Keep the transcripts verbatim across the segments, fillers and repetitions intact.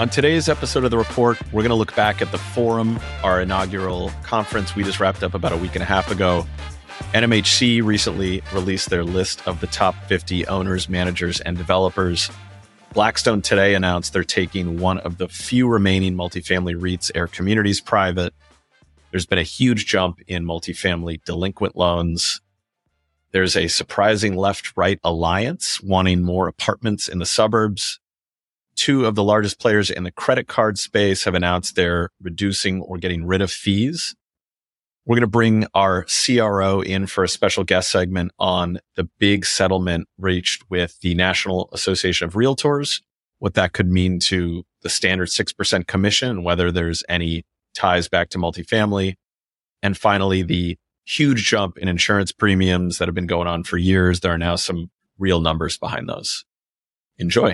On today's episode of The Report, we're going to look back at the Forum, our inaugural conference we just wrapped up about a week and a half ago. N M H C recently released their list of the top fifty owners, managers, and developers. Blackstone today announced they're taking one of the few remaining multifamily REITs, Air Communities, private. There's been a huge jump in multifamily delinquent loans. There's a surprising left-right alliance wanting more apartments in the suburbs. Two of the largest players in the credit card space have announced they're reducing or getting rid of fees. We're going to bring our C R O in for a special guest segment on the big settlement reached with the National Association of Realtors, what that could mean to the standard six percent commission and whether there's any ties back to multifamily. And finally, the huge jump in insurance premiums that have been going on for years. There are now some real numbers behind those. Enjoy.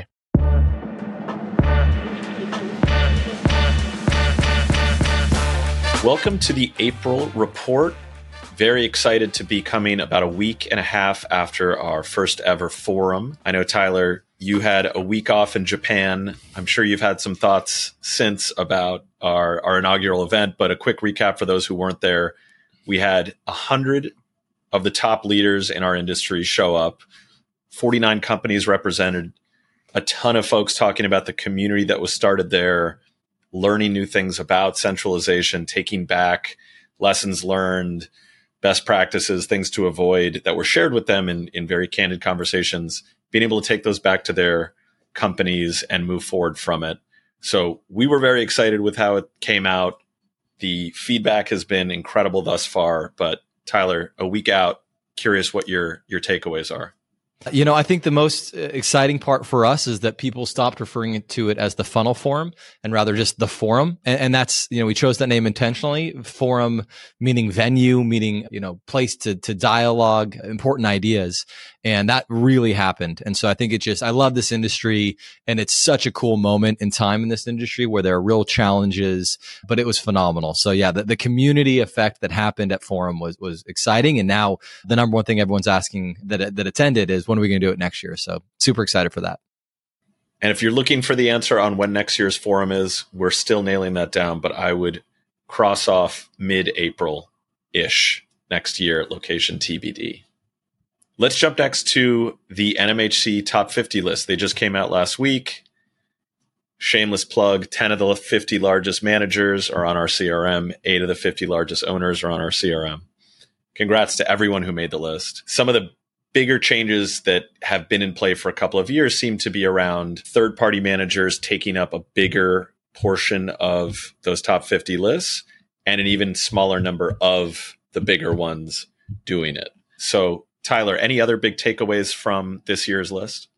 Welcome to the April Report. Very excited to be coming about a week and a half after our first ever forum. I know, Tyler, you had a week off in Japan. I'm sure you've had some thoughts since about our, our inaugural event, but a quick recap for those who weren't there. We had one hundred of the top leaders in our industry show up, forty-nine companies represented, a ton of folks talking about the community that was started there, learning new things about centralization, taking back lessons learned, best practices, things to avoid that were shared with them in, in very candid conversations, being able to take those back to their companies and move forward from it. So we were very excited with how it came out. The feedback has been incredible thus far, but Tyler, a week out, curious what your, your takeaways are. You know, I think the most exciting part for us is that people stopped referring to it as the Funnel Forum and rather just the Forum. And, and that's, you know, we chose that name intentionally. Forum meaning venue, meaning, you know, place to, to dialogue, important ideas. And that really happened. And so I think it just, I love this industry and it's such a cool moment in time in this industry where there are real challenges, but it was phenomenal. So yeah, the, the community effect that happened at Forum was, was exciting. And now the number one thing everyone's asking that, that attended is, when are we going to do it next year? So super excited for that. And if you're looking for the answer on when next year's forum is, we're still nailing that down, but I would cross off mid-April-ish next year, location T B D. Let's jump next to the N M H C top fifty list. They just came out last week. Shameless plug, ten of the fifty largest managers are on our C R M. eight of the fifty largest owners are on our C R M. Congrats to everyone who made the list. Some of the bigger changes that have been in play for a couple of years seem to be around third-party managers taking up a bigger portion of those top fifty lists and an even smaller number of the bigger ones doing it. So, Tyler, any other big takeaways from this year's list?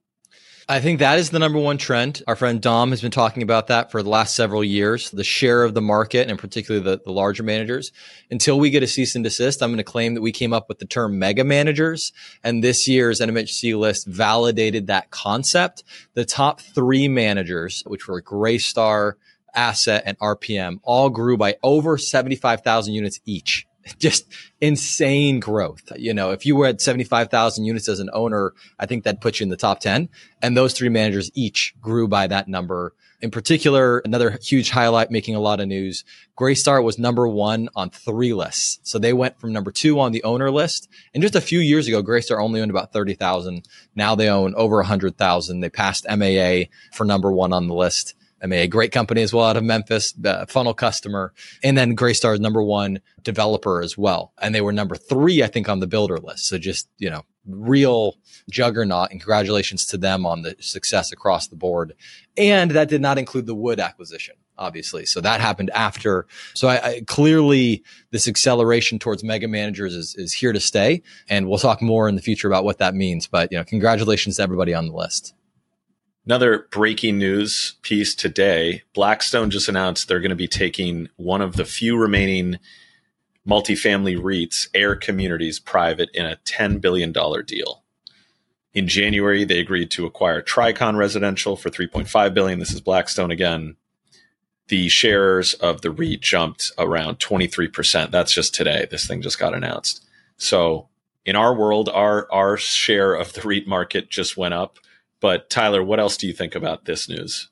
I think that is the number one trend. Our friend Dom has been talking about that for the last several years, the share of the market and particularly the, the larger managers. Until we get a cease and desist, I'm going to claim that we came up with the term mega managers. And this year's N M H C list validated that concept. The top three managers, which were Greystar, Asset, and R P M, all grew by over seventy-five thousand units each. Just insane growth. You know, if you were at seventy-five thousand units as an owner, I think that puts you in the top ten. And those three managers each grew by that number. In particular, another huge highlight making a lot of news, Greystar was number one on three lists. So they went from number two on the owner list. And just a few years ago, Greystar only owned about thirty thousand. Now they own over one hundred thousand. They passed M A A for number one on the list. M A A, great company as well out of Memphis, uh, funnel customer. And then Greystar is number one developer as well. And they were number three, I think, on the builder list. So just, you know, real juggernaut, and congratulations to them on the success across the board. And that did not include the Wood acquisition, obviously. So that happened after. So I, I clearly this acceleration towards mega managers is, is here to stay. And we'll talk more in the future about what that means. But, you know, congratulations to everybody on the list. Another breaking news piece today, Blackstone just announced they're going to be taking one of the few remaining multifamily REITs, Air Communities, private in a ten billion dollars deal. In January, they agreed to acquire Tricon Residential for three point five billion dollars. This is Blackstone again. The shares of the REIT jumped around twenty-three percent. That's just today. This thing just got announced. So in our world, our, our share of the REIT market just went up. But Tyler, what else do you think about this news?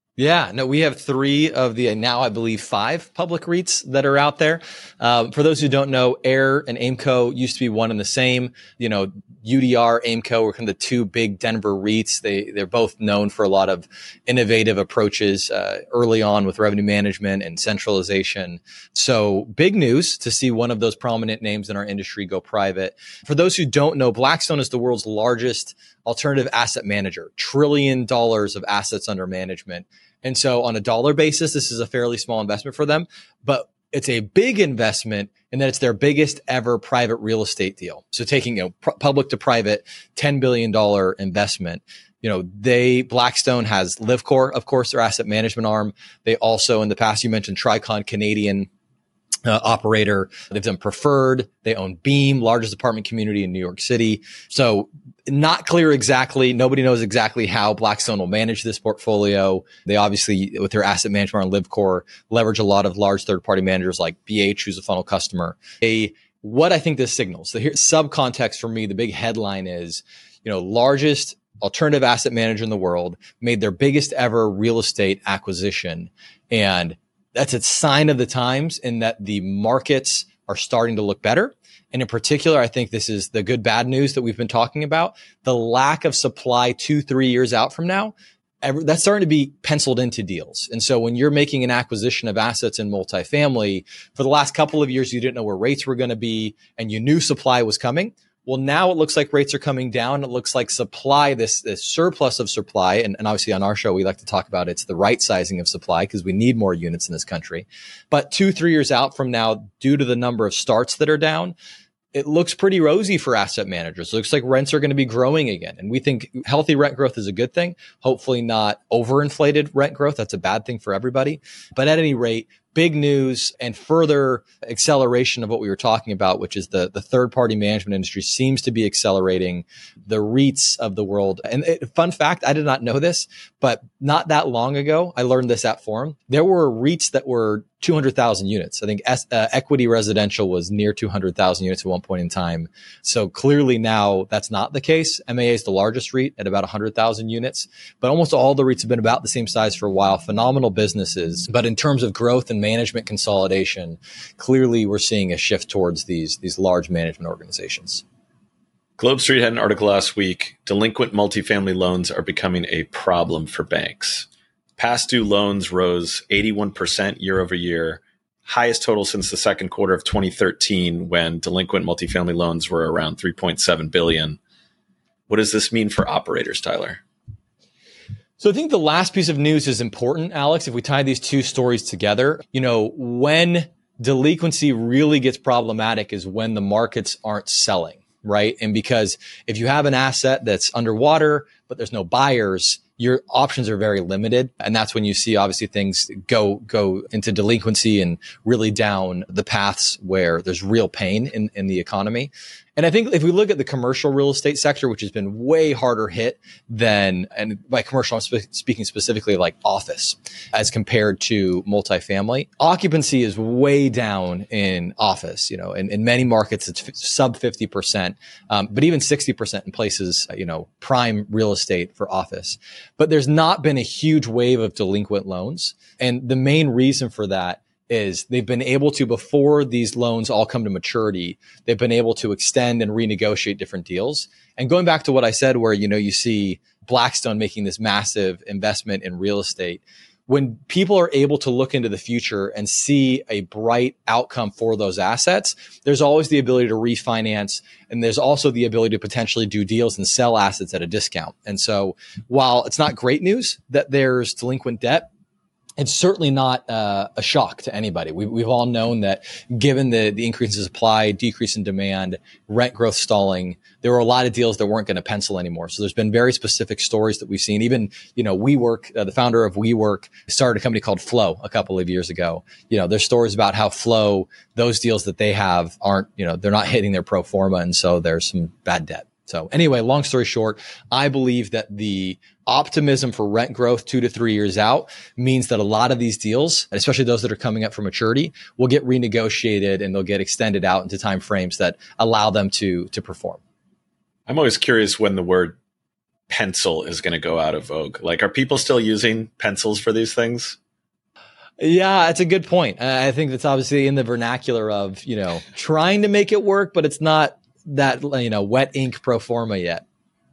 Yeah, no, we have three of the now, I believe, five public REITs that are out there. Um, for those who don't know, AIR and Aimco used to be one and the same. You know, U D R, Aimco were kind of the two big Denver REITs. They, they're both known for a lot of innovative approaches uh, early on with revenue management and centralization. So big news to see one of those prominent names in our industry go private. For those who don't know, Blackstone is the world's largest alternative asset manager, trillion dollars of assets under management. And so on a dollar basis, this is a fairly small investment for them, but it's a big investment in that it's their biggest ever private real estate deal. So taking, you know, pr- public to private, ten billion dollars investment. You know, they, Blackstone has LivCore, of course, their asset management arm. They also, in the past, you mentioned Tricon, Canadian Uh, operator. They've done Preferred. They own Beam, largest apartment community in New York City. So not clear exactly. Nobody knows exactly how Blackstone will manage this portfolio. They obviously, with their asset management on LivCore, leverage a lot of large third-party managers like B H, who's a funnel customer. They, what I think this signals, so here, subcontext for me, the big headline is, you know, largest alternative asset manager in the world made their biggest ever real estate acquisition. And that's a sign of the times in that the markets are starting to look better. And in particular, I think this is the good, bad news that we've been talking about. The lack of supply two, three years out from now, every, that's starting to be penciled into deals. And so when you're making an acquisition of assets in multifamily, for the last couple of years, you didn't know where rates were going to be and you knew supply was coming. Well, now it looks like rates are coming down. It looks like supply, this, this surplus of supply, and, and obviously on our show, we like to talk about it's the right sizing of supply because we need more units in this country. But two, three years out from now, due to the number of starts that are down, it looks pretty rosy for asset managers. It looks like rents are going to be growing again. And we think healthy rent growth is a good thing. Hopefully not overinflated rent growth. That's a bad thing for everybody. But at any rate, big news and further acceleration of what we were talking about, which is the, the third party management industry seems to be accelerating. The REITs of the world. And it, fun fact, I did not know this, but not that long ago, I learned this at Forum. There were REITs that were two hundred thousand units. I think S, uh, Equity Residential was near two hundred thousand units at one point in time. So clearly now that's not the case. M A A is the largest REIT at about one hundred thousand units, but almost all the REITs have been about the same size for a while. Phenomenal businesses. But in terms of growth and management consolidation, clearly we're seeing a shift towards these, these large management organizations. Globe Street had an article last week. Delinquent multifamily loans are becoming a problem for banks. Past due loans rose eighty-one percent year over year, highest total since the second quarter of twenty thirteen, when delinquent multifamily loans were around three point seven billion dollars. What does this mean for operators, Tyler? So I think the last piece of news is important, Alex. If we tie these two stories together, you know, when delinquency really gets problematic is when the markets aren't selling, right? And because if you have an asset that's underwater, but there's no buyers, your options are very limited. And that's when you see obviously things go, go into delinquency and really down the paths where there's real pain in, in the economy. And I think if we look at the commercial real estate sector, which has been way harder hit than, and by commercial, I'm spe- speaking specifically like office as compared to multifamily, occupancy is way down in office. You know, in, in many markets, it's f- sub fifty percent, um, but even sixty percent in places, you know, prime real estate for office. But there's not been a huge wave of delinquent loans. And the main reason for that is they've been able to, before these loans all come to maturity, they've been able to extend and renegotiate different deals. And going back to what I said, where, you know, you see Blackstone making this massive investment in real estate, when people are able to look into the future and see a bright outcome for those assets, there's always the ability to refinance. And there's also the ability to potentially do deals and sell assets at a discount. And so while it's not great news that there's delinquent debt, it's certainly not uh, a shock to anybody. We, we've all known that given the, the increase in supply, decrease in demand, rent growth stalling, there were a lot of deals that weren't going to pencil anymore. So there's been very specific stories that we've seen. Even, you know, WeWork, uh, the founder of WeWork started a company called Flow a couple of years ago. You know, there's stories about how Flow, those deals that they have aren't, you know, they're not hitting their pro forma. And so there's some bad debt. So anyway, long story short, I believe that the optimism for rent growth two to three years out means that a lot of these deals, especially those that are coming up for maturity, will get renegotiated and they'll get extended out into time frames that allow them to, to perform. I'm always curious when the word pencil is going to go out of vogue? Like, are people still using pencils for these things? Yeah, it's a good point. I think that's obviously in the vernacular of, you know, trying to make it work, but it's not that, you know, wet ink pro forma yet.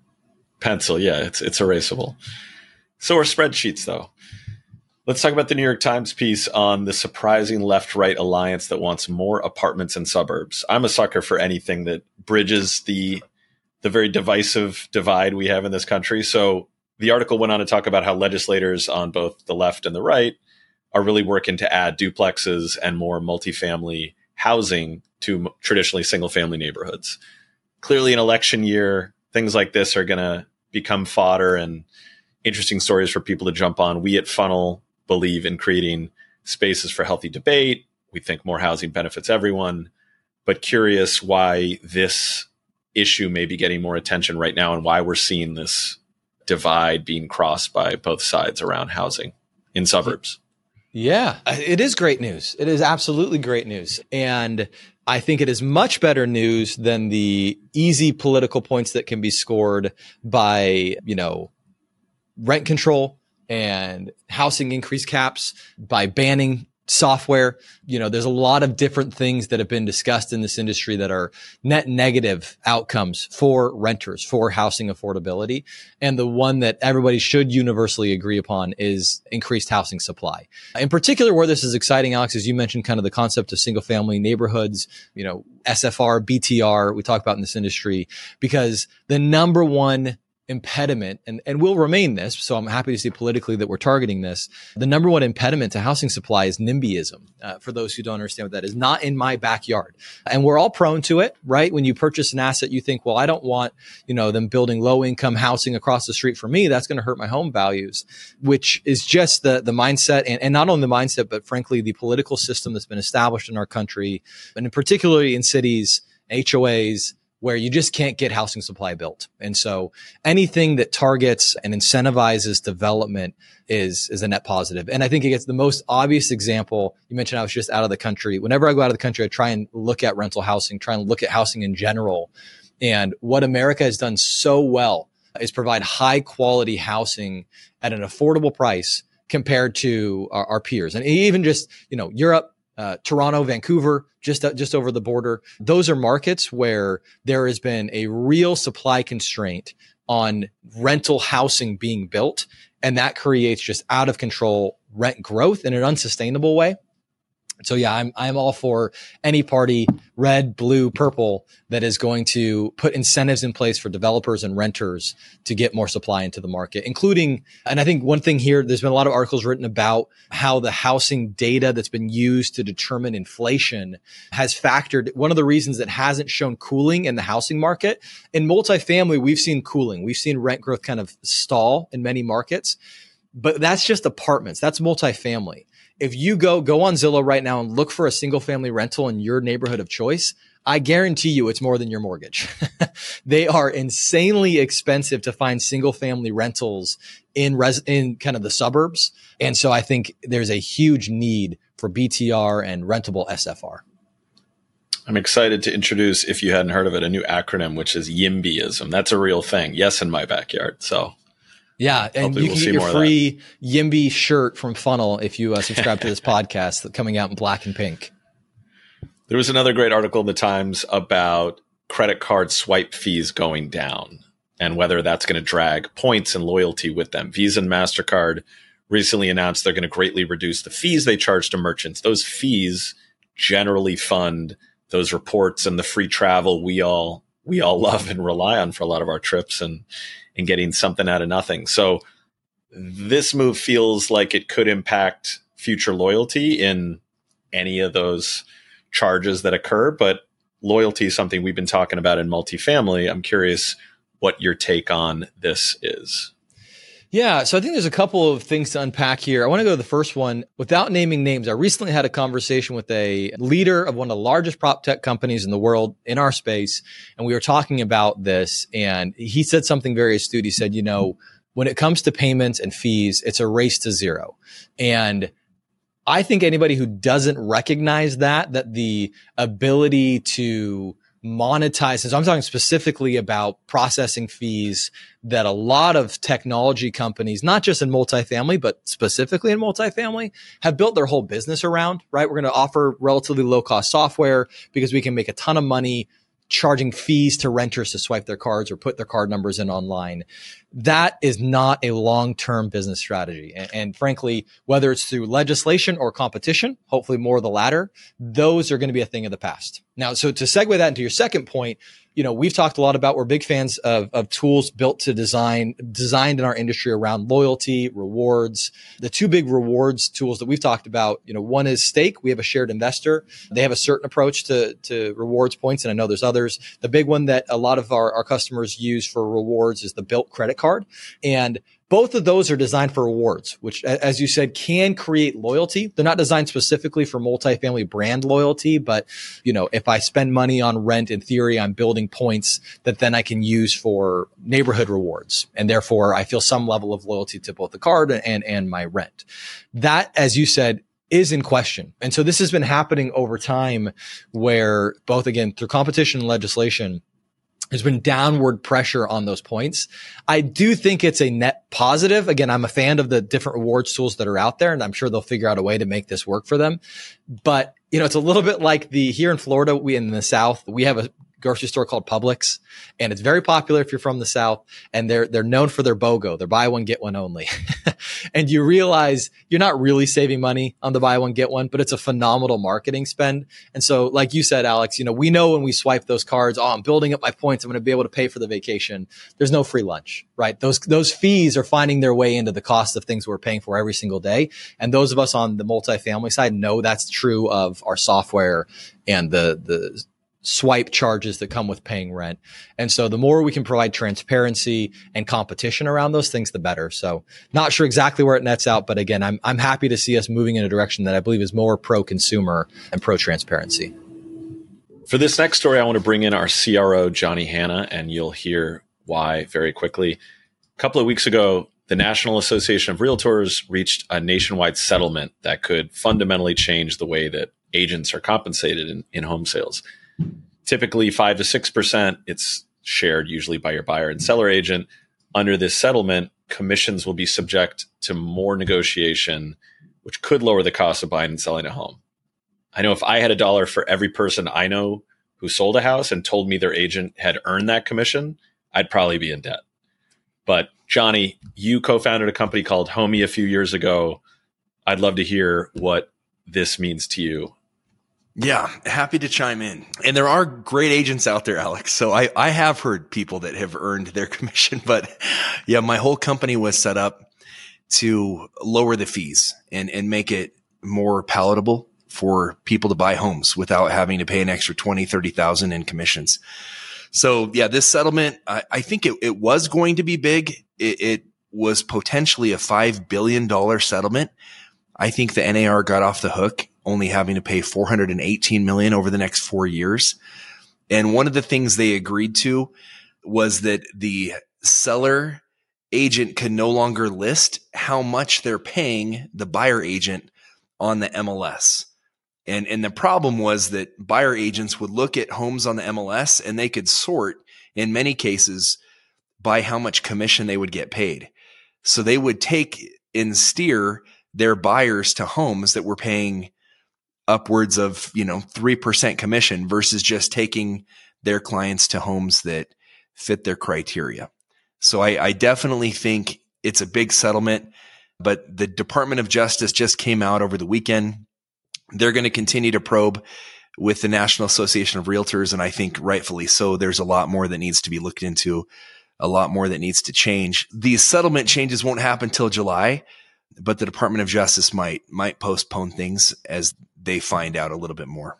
Pencil, yeah, it's it's erasable. So are spreadsheets, though. Let's talk about the New York Times piece on the surprising left-right alliance that wants more apartments in suburbs. I'm a sucker for anything that bridges the the very divisive divide we have in this country. So the article went on to talk about how legislators on both the left and the right are really working to add duplexes and more multifamily housing to traditionally single-family neighborhoods. Clearly, an election year, things like this are going to become fodder and interesting stories for people to jump on. We at Funnel believe in creating spaces for healthy debate. We think more housing benefits everyone, but curious why this issue may be getting more attention right now and why we're seeing this divide being crossed by both sides around housing in suburbs. Yeah, it is great news. It is absolutely great news. And I think it is much better news than the easy political points that can be scored by, you know, rent control and housing increase caps, by banning software. You know, there's a lot of different things that have been discussed in this industry that are net negative outcomes for renters, for housing affordability. And the one that everybody should universally agree upon is increased housing supply. In particular, where this is exciting, Alex, as you mentioned, kind of the concept of single family neighborhoods, you know, S F R, B T R, we talk about in this industry, because the number one impediment, and, and will remain this, so I'm happy to see politically that we're targeting this. The number one impediment to housing supply is NIMBYism. Uh, for those who don't understand what that is, not in my backyard. And we're all prone to it, right? When you purchase an asset, you think, well, I don't want, you know, them building low income housing across the street for me. That's going to hurt my home values, which is just the, the mindset, and, and not only the mindset, but frankly, the political system that's been established in our country, and in particularly in cities, H O As, where you just can't get housing supply built. And so anything that targets and incentivizes development is, is a net positive. And I think it gets the most obvious example. You mentioned I was just out of the country. Whenever I go out of the country, I try and look at rental housing, try and look at housing in general. And what America has done so well is provide high quality housing at an affordable price compared to our, our peers. And even just, you know, Europe, Uh, Toronto, Vancouver, just uh, just over the border. Those are markets where there has been a real supply constraint on rental housing being built, and that creates just out of control rent growth in an unsustainable way. So yeah, I'm I'm all for any party, red, blue, purple, that is going to put incentives in place for developers and renters to get more supply into the market, including, and I think one thing here, there's been a lot of articles written about how the housing data that's been used to determine inflation has factored. One of the reasons that hasn't shown cooling in the housing market, in multifamily, we've seen cooling. We've seen rent growth kind of stall in many markets, but that's just apartments. That's multifamily. If you go, go on Zillow right now and look for a single family rental in your neighborhood of choice, I guarantee you it's more than your mortgage. They are insanely expensive to find single family rentals in res, in kind of the suburbs. And so I think there's a huge need for B T R and rentable S F R. I'm excited to introduce, if you hadn't heard of it, a new acronym, which is YIMBYism. That's a real thing. Yes, in my backyard. So yeah, and hopefully you can we'll get your free that. YIMBY shirt from Funnel if you uh, subscribe to this podcast, coming out in black and pink. There was another great article in the Times about credit card swipe fees going down and whether that's going to drag points and loyalty with them. Visa and MasterCard recently announced they're going to greatly reduce the fees they charge to merchants. Those fees generally fund those reports and the free travel we all we all love and rely on for a lot of our trips and and getting something out of nothing. So this move feels like it could impact future loyalty in any of those charges that occur, but loyalty is something we've been talking about in multifamily. I'm curious what your take on this is. Yeah, so I think there's a couple of things to unpack here. I want to go to the first one without naming names. I recently had a conversation with a leader of one of the largest prop tech companies in the world in our space, and we were talking about this, and he said something very astute. He said, you know, when it comes to payments and fees, it's a race to zero. And I think anybody who doesn't recognize that, that the ability to monetize. And so I'm talking specifically about processing fees that a lot of technology companies, not just in multifamily, but specifically in multifamily, have built their whole business around, right? We're going to offer relatively low cost software because we can make a ton of money charging fees to renters to swipe their cards or put their card numbers in online. That is not a long-term business strategy. And, and frankly, whether it's through legislation or competition, hopefully more of the latter, those are going to be a thing of the past. Now, so to segue that into your second point, you know, we've talked a lot about, we're big fans of, of tools built to design, designed in our industry around loyalty, rewards. The two big rewards tools that we've talked about, you know, one is Stake. We have a shared investor. They have a certain approach to, to rewards points. And I know there's others. The big one that a lot of our, our customers use for rewards is the Built credit card. And both of those are designed for rewards, which, as you said, can create loyalty. They're not designed specifically for multifamily brand loyalty, but, you know, if I spend money on rent, in theory, I'm building points that then I can use for neighborhood rewards. And therefore, I feel some level of loyalty to both the card and, and my rent. That, as you said, is in question. And so this has been happening over time where both, again, through competition and legislation, there's been downward pressure on those points. I do think it's a net positive. Again, I'm a fan of the different rewards tools that are out there, and I'm sure they'll figure out a way to make this work for them. But, you know, it's a little bit like the, here in Florida, we in the South, we have a grocery store called Publix, and it's very popular if you're from the South, and they're, they're known for their BOGO, their buy one, get one only. And you realize you're not really saving money on the buy one, get one, but it's a phenomenal marketing spend. And so, like you said, Alex, you know, we know when we swipe those cards, oh, I'm building up my points, I'm going to be able to pay for the vacation. There's no free lunch, right? Those, those fees are finding their way into the cost of things we're paying for every single day. And those of us on the multifamily side know that's true of our software and the, the, swipe charges that come with paying rent. And so the more we can provide transparency and competition around those things, the better. So not sure exactly where it nets out, but again, I'm, I'm happy to see us moving in a direction that I believe is more pro-consumer and pro-transparency. For this next story, I want to bring in our C R O, Johnny Hanna, and you'll hear why very quickly. A couple of weeks ago, the National Association of Realtors reached a nationwide settlement that could fundamentally change the way that agents are compensated in, in home sales. Typically five to six percent, it's shared usually by your buyer and seller agent. Under this settlement, commissions will be subject to more negotiation, which could lower the cost of buying and selling a home. I know if I had a dollar for every person I know who sold a house and told me their agent had earned that commission, I'd probably be in debt. But Johnny, you co-founded a company called Homey a few years ago. I'd love to hear what this means to you. Yeah, happy to chime in. And there are great agents out there, Alex. So I, I have heard people that have earned their commission, but yeah, my whole company was set up to lower the fees and, and make it more palatable for people to buy homes without having to pay an extra twenty, thirty thousand in commissions. So yeah, this settlement, I, I think it, it was going to be big. It, it was potentially a five billion dollars settlement. I think the N A R got off the hook, only having to pay four hundred eighteen million dollars over the next four years. And one of the things they agreed to was that the seller agent could no longer list how much they're paying the buyer agent on the M L S. And, and the problem was that buyer agents would look at homes on the M L S and they could sort, in many cases, by how much commission they would get paid. So they would take and steer their buyers to homes that were paying upwards of, you know, three percent commission versus just taking their clients to homes that fit their criteria. So I, I definitely think it's a big settlement, but the Department of Justice just came out over the weekend. They're going to continue to probe with the National Association of Realtors, and I think rightfully so. There's a lot more that needs to be looked into, a lot more that needs to change. These settlement changes won't happen till July, but the Department of Justice might might postpone things as they find out a little bit more.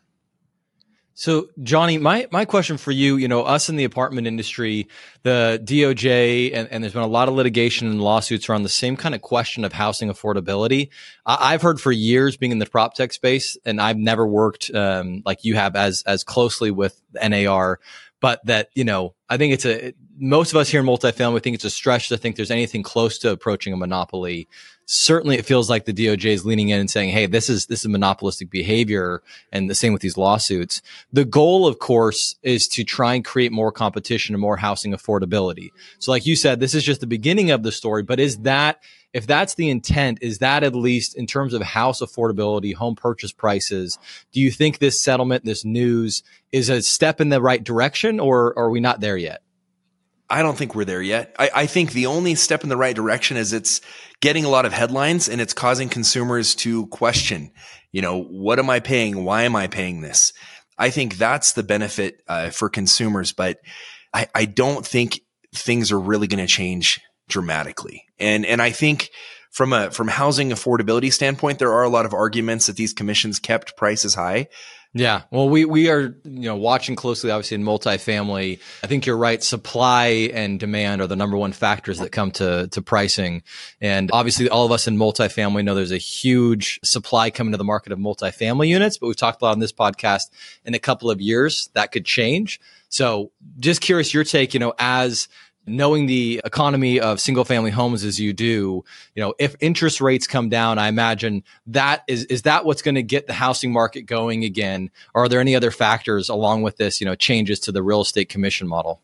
So, Johnny, my, my question for you, you know, us in the apartment industry, the D O J, and, and there's been a lot of litigation and lawsuits around the same kind of question of housing affordability. I, I've heard for years being in the prop tech space, and I've never worked um, like you have as as closely with N A R, but that, you know, I think it's a, most of us here in multifamily think it's a stretch to think there's anything close to approaching a monopoly certainly it feels like the D O J is leaning in and saying, hey, this is this is monopolistic behavior, and the same with these lawsuits. The goal, of course, is to try and create more competition and more housing affordability. So like you said, this is just the beginning of the story, but is that, if that's the intent, is that at least in terms of house affordability, home purchase prices, do you think this settlement, this news is a step in the right direction, or, or are we not there yet? I don't think we're there yet. I, I think the only step in the right direction is it's getting a lot of headlines and it's causing consumers to question, you know, what am I paying? Why am I paying this? I think that's the benefit uh, for consumers, but I, I don't think things are really going to change dramatically. And and I think from a from housing affordability standpoint, there are a lot of arguments that these commissions kept prices high. Yeah. Well, we, we are, you know, watching closely, obviously, in multifamily. I think you're right. Supply and demand are the number one factors that come to, to pricing. And obviously, all of us in multifamily know there's a huge supply coming to the market of multifamily units, but we've talked a lot on this podcast. In a couple of years, that could change. So just curious your take, you know, as knowing the economy of single family homes as you do, you know, if interest rates come down, I imagine that is, is that what's going to get the housing market going again? Or are there any other factors along with this, you know, changes to the real estate commission model?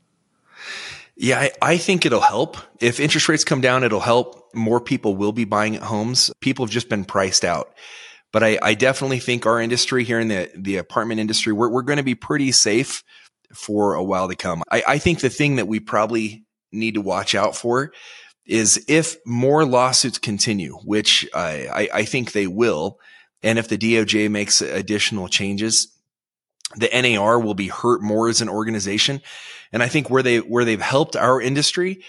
Yeah, I, I think it'll help. If interest rates come down, it'll help. More people will be buying homes. People have just been priced out. But I, I definitely think our industry here in the, the apartment industry, we're, we're going to be pretty safe for a while to come. I, I think the thing that we probably need to watch out for is if more lawsuits continue, which I, I, I think they will, and if the D O J makes additional changes, the N A R will be hurt more as an organization. And I think where they where they've helped our industry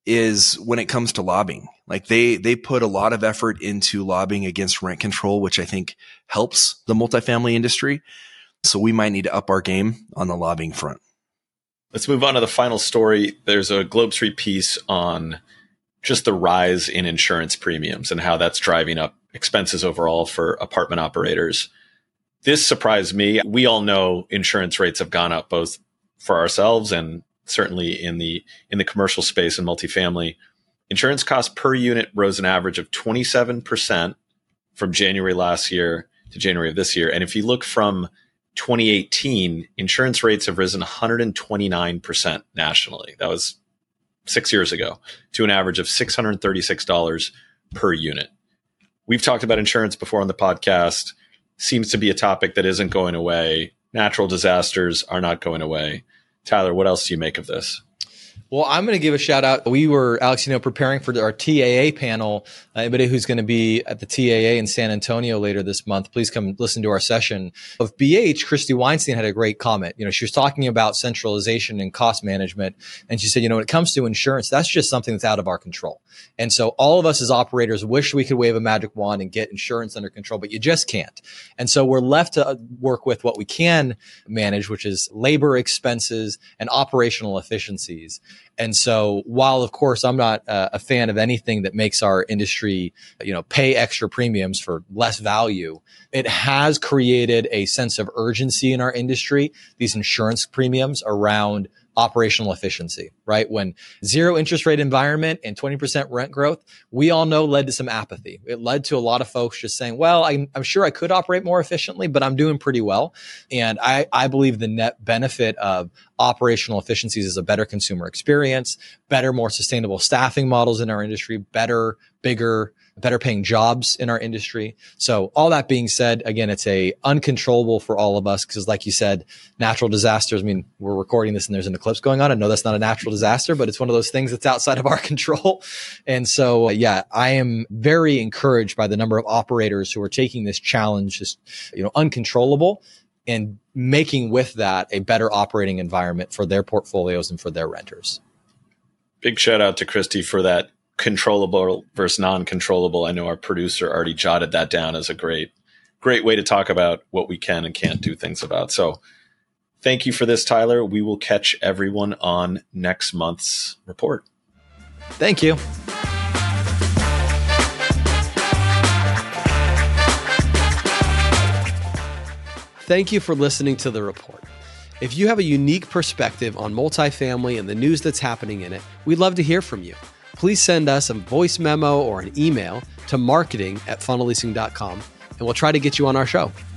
is when it comes to lobbying. Like they they put a lot of effort into lobbying against rent control, which I think helps the multifamily industry. So we might need to up our game on the lobbying front. Let's move on to the final story. There's a Globe Street piece on just the rise in insurance premiums and how that's driving up expenses overall for apartment operators. This surprised me. We all know insurance rates have gone up both for ourselves and certainly in the in the commercial space and multifamily. Insurance costs per unit rose an average of twenty-seven percent from January last year to January of this year. And if you look from twenty eighteen, insurance rates have risen one hundred twenty-nine percent nationally. That was six years ago, to an average of six hundred thirty-six dollars per unit. We've talked about insurance before on the podcast. Seems to be a topic that isn't going away. Natural disasters are not going away. Tyler, what else do you make of this? Well, I'm going to give a shout out. We were, Alex, you know, preparing for our T A A panel. Uh, anybody who's going to be at the T A A in San Antonio later this month, please come listen to our session. Of B H, Christy Weinstein had a great comment. You know, she was talking about centralization and cost management. And she said, you know, when it comes to insurance, that's just something that's out of our control. And so all of us as operators wish we could wave a magic wand and get insurance under control, but you just can't. And so we're left to work with what we can manage, which is labor expenses and operational efficiencies. And so while, of course, I'm not uh, a fan of anything that makes our industry, you know, pay extra premiums for less value, it has created a sense of urgency in our industry, these insurance premiums around operational efficiency, right? When zero interest rate environment and twenty percent rent growth, we all know led to some apathy. It led to a lot of folks just saying, well, I'm, I'm sure I could operate more efficiently, but I'm doing pretty well. And I, I believe the net benefit of operational efficiencies is a better consumer experience, better, more sustainable staffing models in our industry, better, bigger, better paying jobs in our industry. So all that being said, again, it's a uncontrollable for all of us because like you said, natural disasters, I mean, we're recording this and there's an eclipse going on. I know that's not a natural disaster, but it's one of those things that's outside of our control. And so, uh, yeah, I am very encouraged by the number of operators who are taking this challenge, just, you know, uncontrollable, and making with that a better operating environment for their portfolios and for their renters. Big shout out to Christy for that controllable versus non-controllable. I know our producer already jotted that down as a great, great way to talk about what we can and can't do things about. So thank you for this, Tyler. We will catch everyone on next month's report. Thank you. Thank you for listening to The Report. If you have a unique perspective on multifamily and the news that's happening in it, we'd love to hear from you. please send us a voice memo or an email to marketing at funnel leasing dot com, and we'll try to get you on our show.